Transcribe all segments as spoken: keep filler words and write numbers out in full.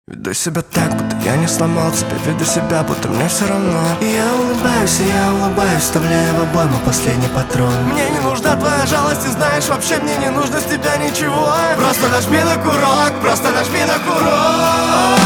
Веду себя так, будто я не сломал тебя. Веду себя, будто мне все равно. И я улыбаюсь, и я улыбаюсь, вставляя в обойму последний патрон. Мне не нужна твоя жалость, и знаешь, вообще мне не нужно с тебя ничего. Просто нажми на курок, просто нажми на курок.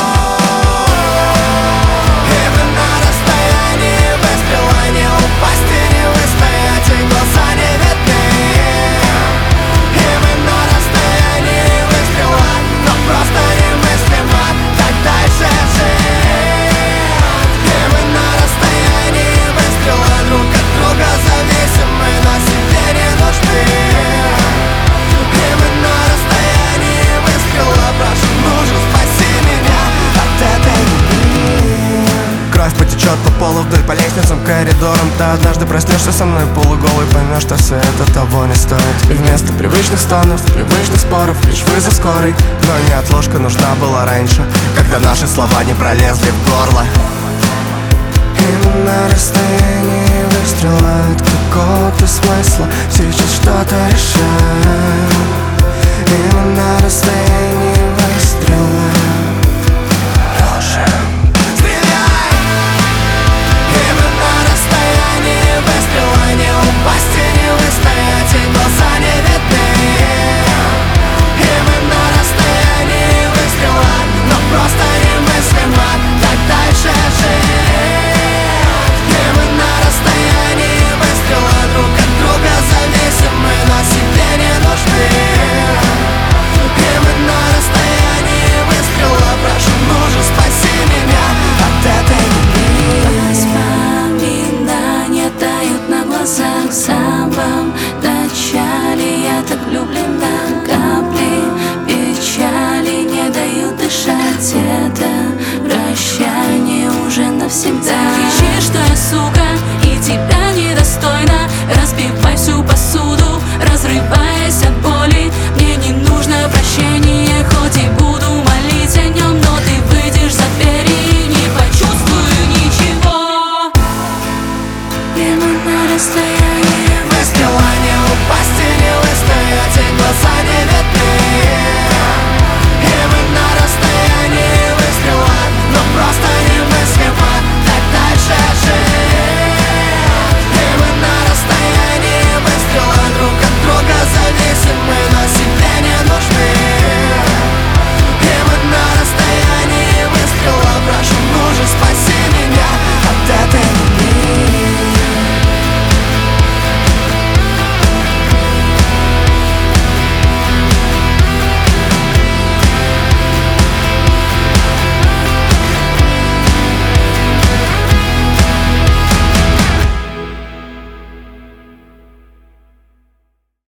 И мы на расстоянии, без желания упасть и не выстоять, и глаза не видны. И мы на расстоянии выстрела, но просто немыслимо так дальше жить. И мы на расстоянии выстрела, друг от друга зависимы, но себе не нужны. И мы на расстоянии выстрела, прошу, мужа, спаси меня от этой любви. Кровь потечет по полу вдоль по лестницам, коридорам. Ты однажды проснешься со мной полуголый, поймешь, что все это того не стоит. И вместо привычных стонов, привычных споров, лишь вызов скорой. Но неотложка нужна была раньше, когда наши слова не пролезли в горло. И мы на расстоянии выстрела от какого-то смысла сейчас что-то решаем. И мы на расстоянии